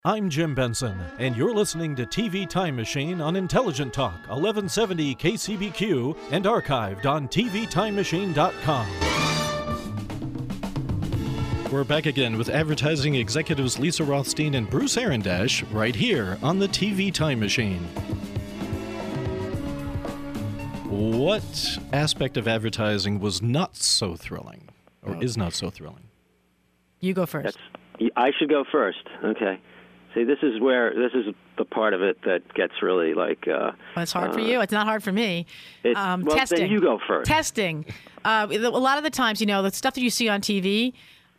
I'm Jim Benson, and you're listening to TV Time Machine on Intelligent Talk, 1170 KCBQ, and archived on TVTimeMachine.com. We're back again with advertising executives Lisa Rothstein and Bruce Arendash right here on the TV Time Machine. What aspect of advertising was not so thrilling, or is not so thrilling? You go first. I should go first. Okay. See, this is the part of it that gets really like... well, it's hard for you. It's not hard for me. Well, testing. then you go first. Testing. A lot of the times, the stuff that you see on TV,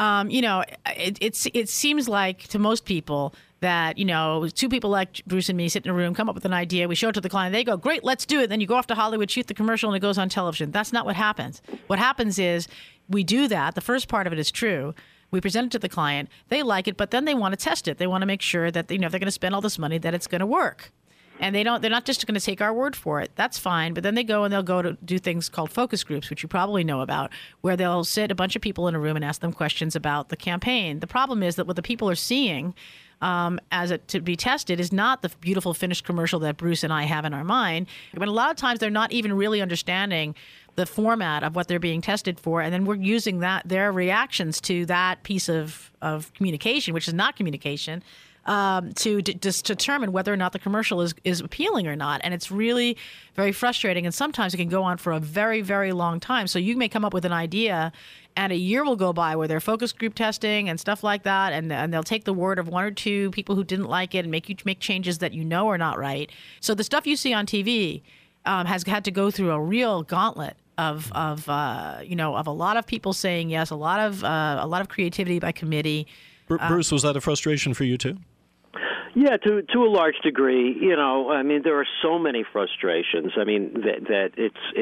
it seems like to most people that, two people like Bruce and me sit in a room, come up with an idea, we show it to the client, they go, great, let's do it. Then you go off to Hollywood, shoot the commercial, and it goes on television. That's not what happens. What happens is we do that. The first part of it is true. We present it to the client. They like it, but then they want to test it. They want to make sure that if they're going to spend all this money, that it's going to work. And they're not just going to take our word for it. That's fine. But then they'll go to do things called focus groups, which you probably know about, where they'll sit a bunch of people in a room and ask them questions about the campaign. The problem is that what the people are seeing to be tested is not the beautiful finished commercial that Bruce and I have in our mind. But a lot of times they're not even really understanding the format of what they're being tested for, and then we're using their reactions to that piece of communication, which is not communication, to determine whether or not the commercial is appealing or not. And it's really very frustrating, and sometimes it can go on for a very, very long time. So you may come up with an idea, and a year will go by where they're focus group testing and stuff like that, and they'll take the word of one or two people who didn't like it and make changes that are not right. So the stuff you see on TV has had to go through a real gauntlet of a lot of people saying yes, a lot of creativity by committee. Bruce, was that a frustration for you too? Yeah, to a large degree. I mean, there are so many frustrations. I mean, that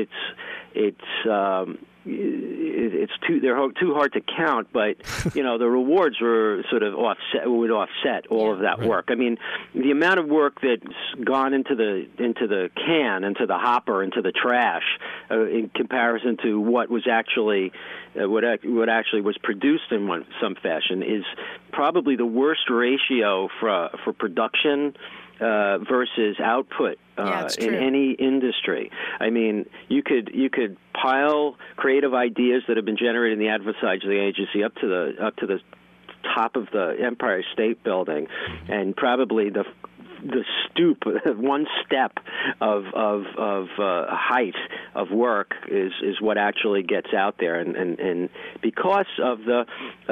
it's too hard to count, but the rewards were sort of would offset all of that work. I mean, the amount of work that's gone into the can, into the hopper, into the trash, in comparison to what was actually what actually was produced in some fashion is probably the worst ratio for production versus output in any industry. I mean, you could pile creative ideas that have been generated in the advertising agency up to the top of the Empire State Building, and probably the stoop, one step of height of work is what actually gets out there, and because of the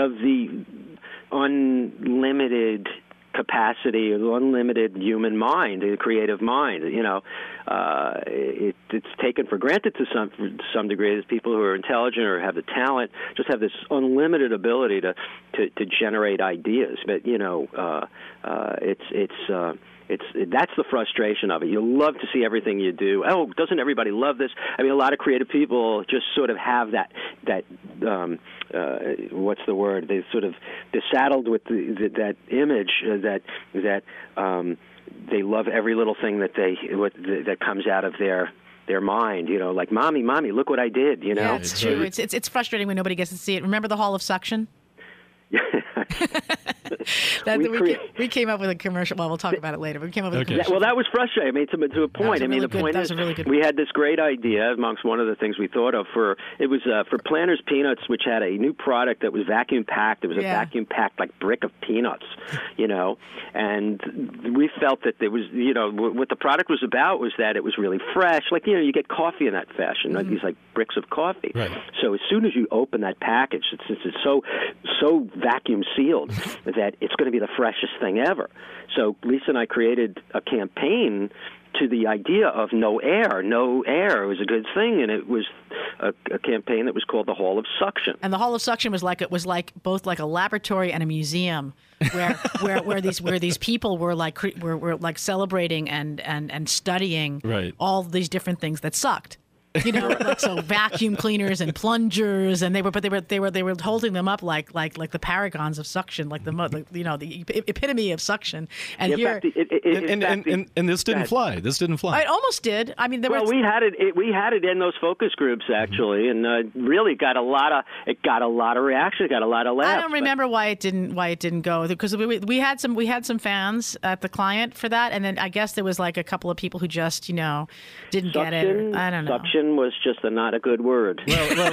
unlimited capacity, unlimited human mind, the creative mind. It's taken for granted to some degree that people who are intelligent or have the talent just have this unlimited ability to generate ideas. But that's the frustration of it. You love to see everything you do. Oh, doesn't everybody love this? I mean, a lot of creative people just sort of have that what's the word? They're saddled with that image that they love every little thing that comes out of their mind. Like mommy, look what I did. Yeah, it's true. It's frustrating when nobody gets to see it. Remember the Hall of Suction? We came up with a commercial. Well, we'll talk about it later. But we came up with a commercial. Well, that was frustrating. I mean, to a point. The point is, we had this great idea amongst one of the things we thought of for Planters Peanuts, which had a new product that was vacuum packed. It was a vacuum packed like brick of peanuts, and we felt that there was, what the product was about was that it was really fresh. Like, you get coffee in that fashion, like these like bricks of coffee. Right. So as soon as you open that package, it's so vacuum sealed that it's going to be the freshest thing ever. So Lisa and I created a campaign to the idea of no air. No air was a good thing, and it was a campaign that was called the Hall of Suction. And the Hall of Suction was both like a laboratory and a museum, where these people were like celebrating and studying all these different things that sucked. like so vacuum cleaners and plungers, and they were holding them up like the paragons of suction, like the epitome of suction. And here, and this didn't fly. This didn't fly. It almost did. I mean, we had it in those focus groups actually, and really got a lot of reaction, got a lot of laughs. I don't remember why it didn't go, because we had some fans at the client for that, and then I guess there was like a couple of people who just didn't get it. I don't know. Suction was just not a good word. Well,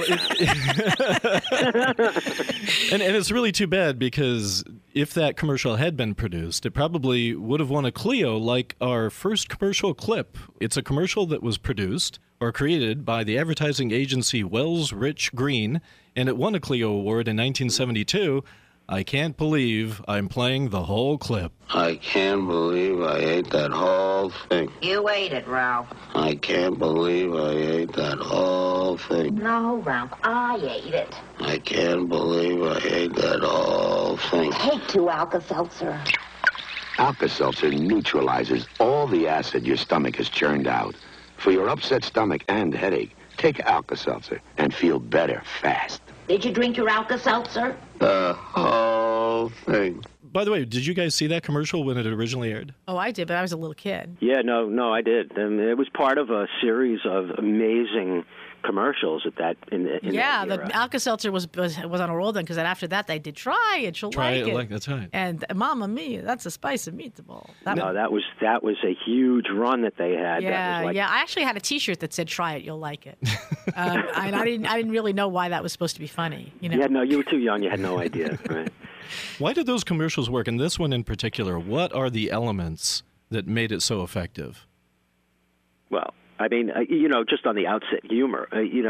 and it's really too bad, because if that commercial had been produced, it probably would have won a Clio like our first commercial clip. It's a commercial that was produced or created by the advertising agency Wells Rich Green, and it won a Clio Award in 1972. I can't believe I'm playing the whole clip. I can't believe I ate that whole thing. You ate it, Ralph. I can't believe I ate that whole thing. No, Ralph, I ate it. I can't believe I ate that whole thing. Take 2 Alka-Seltzer. Alka-Seltzer neutralizes all the acid your stomach has churned out. For your upset stomach and headache, take Alka-Seltzer and feel better fast. Did you drink your Alka-Seltzer? The whole thing. By the way, did you guys see that commercial when it originally aired? Oh, I did, but I was a little kid. Yeah, no, I did. It was part of a series of amazing commercials in that era. The Alka-Seltzer was on a roll then, because then after that they did Try It, You'll Like It. That's right. And Mamma Mia, that's a spice of meatball. That was a huge run that they had. Yeah, I actually had a T-shirt that said "Try It, You'll Like It," and I didn't really know why that was supposed to be funny. Yeah, no, you were too young. You had no idea. Right. Why did those commercials work? And this one in particular, what are the elements that made it so effective? Well, I mean, just on the outset, humor.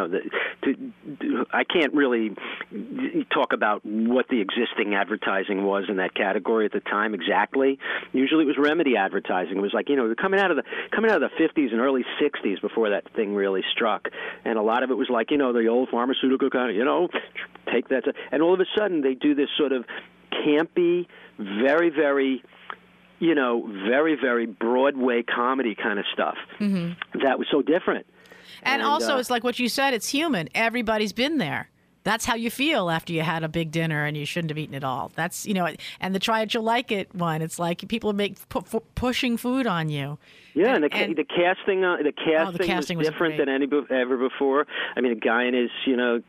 I can't really talk about what the existing advertising was in that category at the time exactly. Usually, it was remedy advertising. It was like coming out of the 50s and early 60s before that thing really struck, and a lot of it was like the old pharmaceutical kind of take that, and all of a sudden they do this sort of campy, very, very very, very Broadway comedy kind of stuff. Mm-hmm. That was so different. And also, it's like what you said, it's human. Everybody's been there. That's how you feel after you had a big dinner and you shouldn't have eaten it all. That's, and the Try It, You'll Like It one, it's like people pushing food on you. Yeah, and the casting was different than ever before. I mean, a guy in his,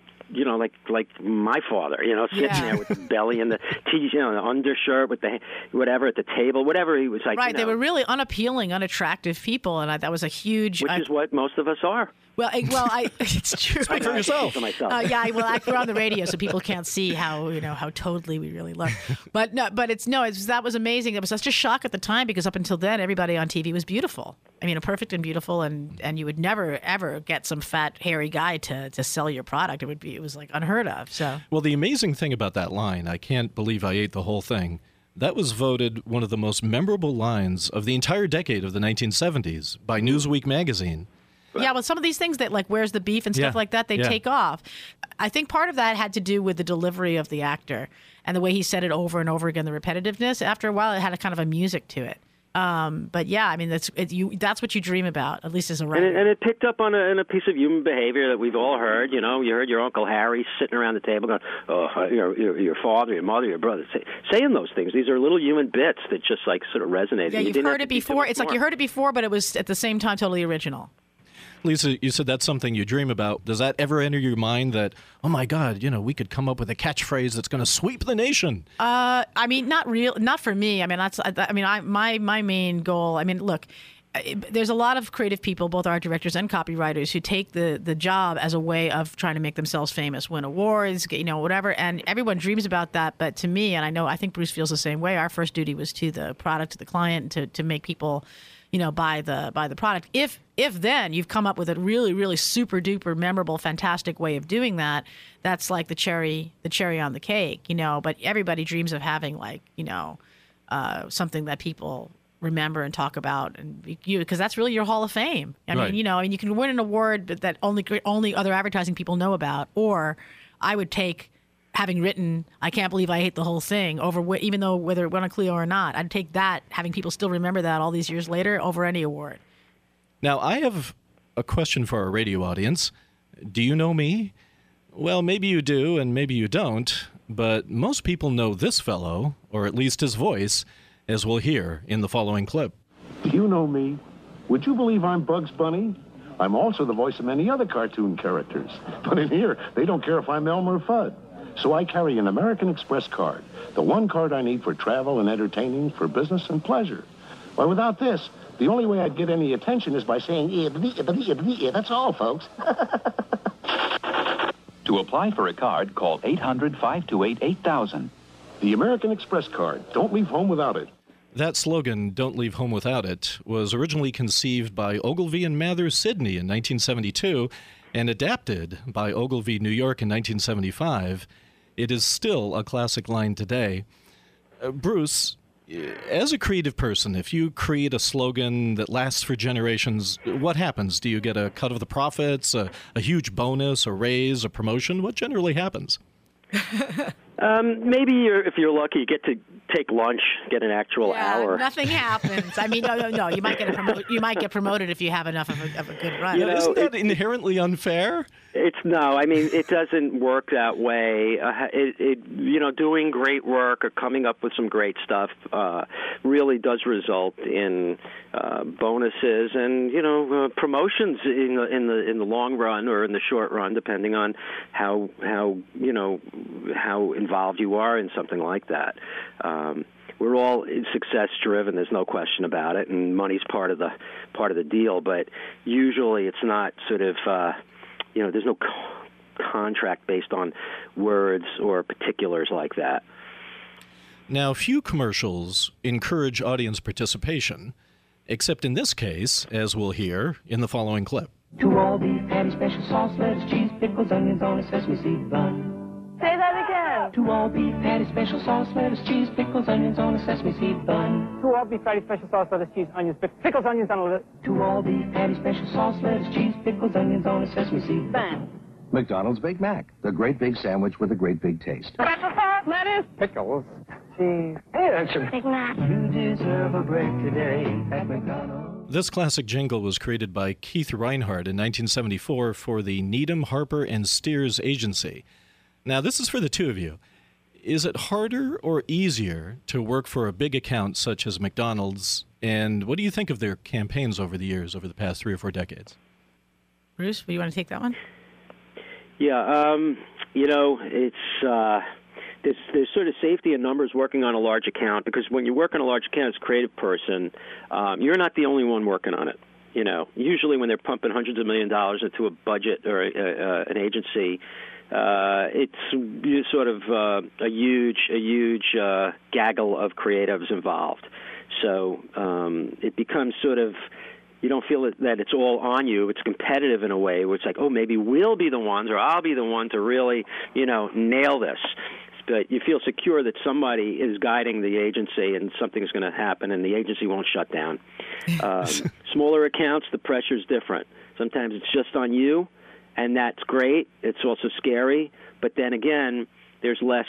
like my father, sitting there with the belly and the the undershirt with the whatever at the table, whatever he was like. Right, they were really unappealing, unattractive people, and that was a huge. Which is what most of us are. Well, it's true. Speak for yourself. We're on the radio, so people can't see how totally we really look. But that was amazing. It was such a shock at the time, because up until then, everybody on TV was beautiful. I mean, perfect and beautiful, and you would never ever get some fat, hairy guy to sell your product. It was like unheard of. So, well, the amazing thing about that line, I can't believe I ate the whole thing. That was voted one of the most memorable lines of the entire decade of the 1970s by Newsweek magazine. Yeah, well, some of these things that, like, where's the beef and stuff like that, they take off. I think part of that had to do with the delivery of the actor and the way he said it over and over again, the repetitiveness. After a while, it had a kind of a music to it. But yeah, I mean, that's what you dream about, at least as a writer. And it picked up on a piece of human behavior that we've all heard. You heard your Uncle Harry sitting around the table going, "Oh, your father, your mother, your brother," saying those things. These are little human bits that just like sort of resonate. Yeah, you've heard it before. It's like you heard it before, but it was at the same time totally original. Lisa, you said that's something you dream about. Does that ever enter your mind that, oh my God, we could come up with a catchphrase that's going to sweep the nation? I mean, not for me. I mean, my main goal. I mean, look, there's a lot of creative people, both art directors and copywriters, who take the job as a way of trying to make themselves famous, win awards, whatever. And everyone dreams about that. But to me, and I think Bruce feels the same way, our first duty was to the product, to the client, to make people buy the product. If then you've come up with a really, really super duper memorable, fantastic way of doing that, that's like the cherry on the cake, But everybody dreams of having something that people remember and talk about, and because that's really your Hall of Fame. I mean, you can win an award that only other advertising people know about, or I would take. Having written, I can't believe I ate the whole thing, even though whether it won a Clio or not, I'd take that, having people still remember that all these years later, over any award. Now, I have a question for our radio audience. Do you know me? Well, maybe you do and maybe you don't, but most people know this fellow, or at least his voice, as we'll hear in the following clip. Do you know me? Would you believe I'm Bugs Bunny? I'm also the voice of many other cartoon characters. But in here, they don't care if I'm Elmer Fudd. So I carry an American Express card, the one card I need for travel and entertaining, for business and pleasure. Why, without this, the only way I'd get any attention is by saying, that's all, folks. To apply for a card, call 800-528-8000. The American Express card. Don't leave home without it. That slogan, "Don't Leave Home Without It," was originally conceived by Ogilvy and Mather Sidney in 1972 and adapted by Ogilvy New York in 1975. It is still a classic line today. Bruce, as a creative person, if you create a slogan that lasts for generations, what happens? Do you get a cut of the profits, a huge bonus, a raise, a promotion? What generally happens? Maybe if you're lucky, you get to take lunch, get an actual hour. Nothing happens. I mean, no. You might get promoted if you have enough of a good run. Isn't that inherently unfair? I mean, it doesn't work that way. Doing great work or coming up with some great stuff really does result in bonuses and promotions in the long run or in the short run, depending on how involved you are in something like that. We're all success driven. There's no question about it, and money's part of the deal. But usually, it's not sort of there's no contract based on words or particulars like that. Now, few commercials encourage audience participation, except in this case, as we'll hear in the following clip. To all beef patty, special sauce, lettuce, cheese, pickles, onions on a sesame seed bun. Say that again. To all beef patty, special sauce, lettuce, cheese, pickles, onions on a sesame seed bun. To all beef patty, special sauce, lettuce, cheese, onions, pickles, onions on a... To all beef patty, special sauce, lettuce, cheese, pickles, onions on a sesame seed bun. McDonald's Big Mac, the great big sandwich with a great big taste. Special sauce, lettuce, pickles, cheese. Hey, that's a Big Mac. You deserve a break today at McDonald's. This classic jingle was created by Keith Reinhardt in 1974 for the Needham, Harper, and Steers agency. Now, this is for the two of you. Is it harder or easier to work for a big account such as McDonald's? And what do you think of their campaigns over the years, over the past 3 or 4 decades? Bruce, do you want to take that one? Yeah, it's there's sort of safety in numbers working on a large account, because when you work on a large account as a creative person, you're not the only one working on it. Usually when they're pumping hundreds of $millions into a budget or an agency, it's sort of a huge gaggle of creatives involved. So it becomes sort of, you don't feel that it's all on you. It's competitive in a way where it's like, oh, maybe we'll be the ones, or I'll be the one to really, nail this. But you feel secure that somebody is guiding the agency and something is going to happen and the agency won't shut down. Smaller accounts, the pressure's different. Sometimes it's just on you, and that's great. It's also scary. But then again, there's less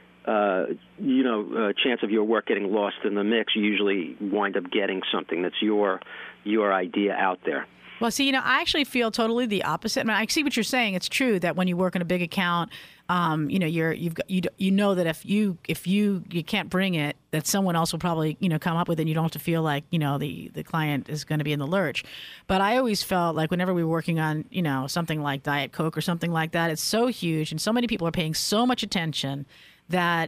chance of your work getting lost in the mix. You usually wind up getting something that's your idea out there. Well, see, I actually feel totally the opposite. I mean, I see what you're saying. It's true that when you work in a big account, you know that if you can't bring it, that someone else will probably come up with it. And you don't have to feel like the client is going to be in the lurch. But I always felt like whenever we were working on something like Diet Coke or something like that, it's so huge and so many people are paying so much attention that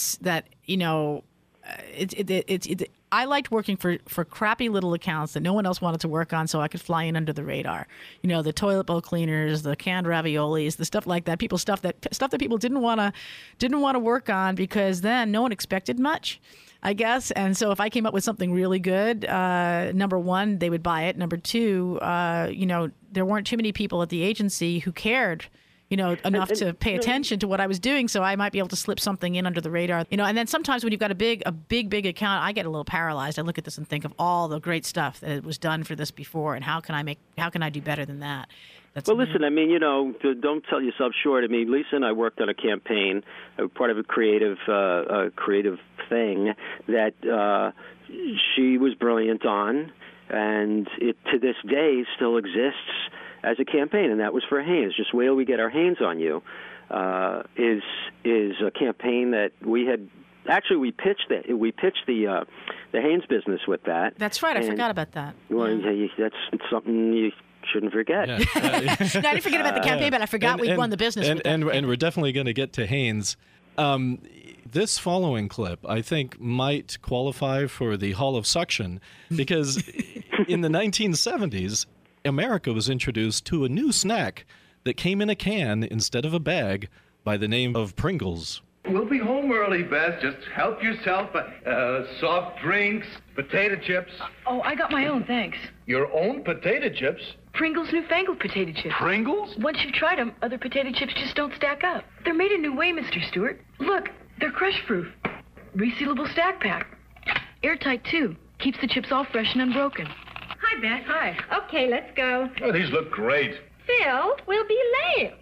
I liked working for crappy little accounts that no one else wanted to work on, so I could fly in under the radar. The toilet bowl cleaners, the canned raviolis, the stuff like that. Stuff that people didn't want to work on, because then no one expected much, I guess. And so if I came up with something really good, number one, they would buy it. Number two, there weren't too many people at the agency who cared enough to pay attention to what I was doing, so I might be able to slip something in under the radar. And then sometimes when you've got a big account, I get a little paralyzed. I look at this and think of all the great stuff that was done for this before, and how can I do better than that? Listen, don't sell yourself short. Lisa and I worked on a campaign, part of a creative thing that she was brilliant on. and it to this day still exists as a campaign, and that was for Hanes. Just wait till we get our hands on you. Is a campaign that we had. Actually, we pitched the Hanes business with that. That's right. I forgot about that. Well, that's something you shouldn't forget. No, I didn't forget about the campaign, but I forgot we won the business. And we're definitely going to get to Hanes. This following clip, I think, might qualify for the Hall of Suction because in the 1970s, America was introduced to a new snack that came in a can instead of a bag by the name of Pringles. We'll be home early, Beth. Just help yourself. Soft drinks, potato chips. Oh, I got my own, thanks. Your own potato chips? Pringles newfangled potato chips. Pringles? Once you've tried them, other potato chips just don't stack up. They're made a new way, Mr. Stewart. Look, they're crush-proof. Resealable stack pack. Airtight, too. Keeps the chips all fresh and unbroken. Hi, Beth. Hi. Okay, let's go. Oh, these look great. Phil, we'll be late.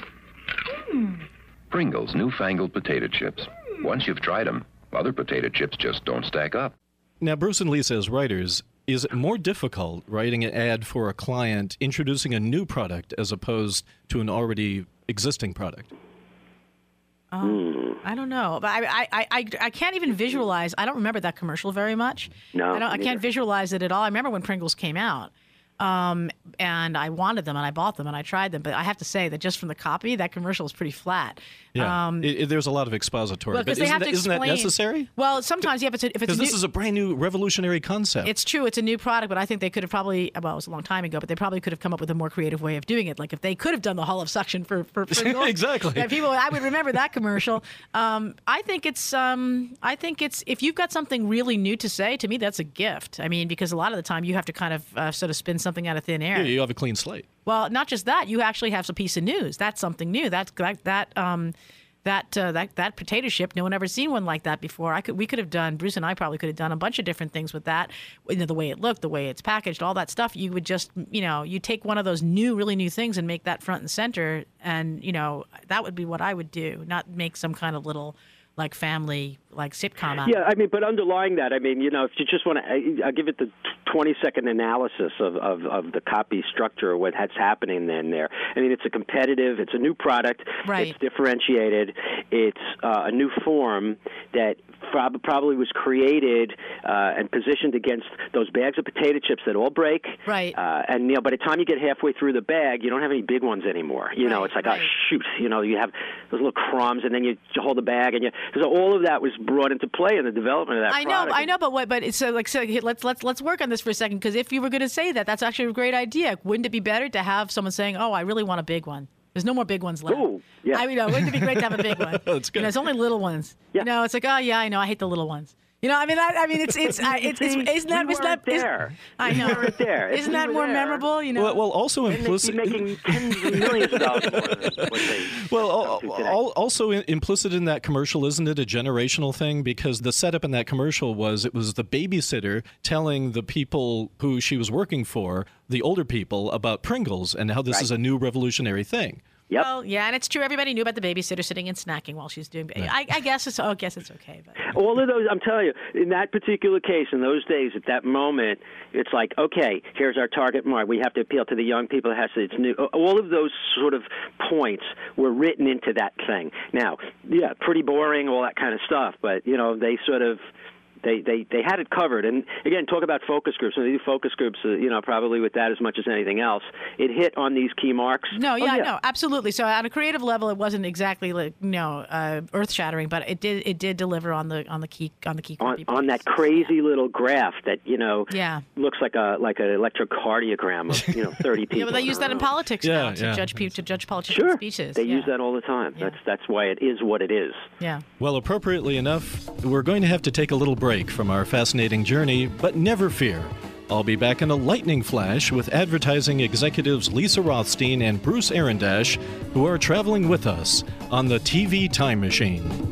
Pringles newfangled potato chips. Once you've tried them, other potato chips just don't stack up. Now, Bruce and Lisa, as writers, is it more difficult writing an ad for a client introducing a new product as opposed to an already existing product? I don't know, but I can't even visualize. I don't remember that commercial very much. No, I can't visualize it at all. I remember when Pringles came out, and I wanted them, and I bought them, and I tried them. But I have to say that just from the copy, that commercial is pretty flat. Yeah, there's a lot of expository. Well, but isn't that necessary? Well, sometimes if it's because this is a brand new revolutionary concept. It's true, it's a new product, but I think they could have probably, well, it was a long time ago, but they probably could have come up with a more creative way of doing it. Like if they could have done the Hall of Suction for Pringles, exactly. I would remember that commercial. I think it's if you've got something really new to say, to me that's a gift. I mean, because a lot of the time you have to kind of sort of spin something out of thin air. Yeah, you have a clean slate. Well, not just that, you actually have a piece of news. That's something new. That potato chip, no one ever seen one like that before. We could have done, Bruce and I probably could have done a bunch of different things with that. You know, the way it looked, the way it's packaged, all that stuff. You would just, you take one of those really new things and make that front and center, and that would be what I would do. Not make some kind of little family sitcom out. Yeah, I mean, but underlying that, I mean, if you just want to, I'll give it the 20-second analysis of the copy structure of what's happening in there. I mean, it's a new product. Right. It's differentiated. It's a new form that probably was created and positioned against those bags of potato chips that all break. Right. And by the time you get halfway through the bag, you don't have any big ones anymore. It's like, oh shoot, you have those little crumbs, and then you hold the bag, and so all of that was brought into play in the development of that product. I know, but it's let's work on this for a second, because if you were going to say that, that's actually a great idea. Wouldn't it be better to have someone saying, "Oh, I really want a big one"? There's no more big ones left. Ooh, yeah. Wouldn't it be great to have a big one? That's good. It's only little ones. Yeah. It's like, oh yeah, I know, I hate the little ones. Isn't that there? I know. Right there. Isn't that more memorable? Well, also implicit. They'd be making tens of millions of dollars more than what they. Well, also implicit in that commercial, isn't it a generational thing? Because the setup in that commercial was the babysitter telling the people who she was working for, the older people, about Pringles and how this is a new revolutionary thing. Yep. Well, yeah, and it's true. Everybody knew about the babysitter sitting and snacking while she's doing. I guess it's okay. But all of those, I'm telling you, in that particular case, in those days, at that moment, it's like, okay, here's our target market. We have to appeal to the young people. It's new. All of those sort of points were written into that thing. Now, yeah, pretty boring, all that kind of stuff. But they sort of. They had it covered. And again, talk about focus groups. And they do focus groups, probably with that as much as anything else. It hit on these key marks. No, absolutely. So on a creative level, it wasn't exactly earth-shattering, but it did deliver on the key on that crazy little graph that looks like an electrocardiogram of 30 people. Yeah, but they use that in politics now to judge politicians' speeches. They use that all the time. Yeah. That's why it is what it is. Yeah. Well, appropriately enough, we're going to have to take a little break from our fascinating journey, but never fear. I'll be back in a lightning flash with advertising executives Lisa Rothstein and Bruce Arendash, who are traveling with us on the TV Time Machine.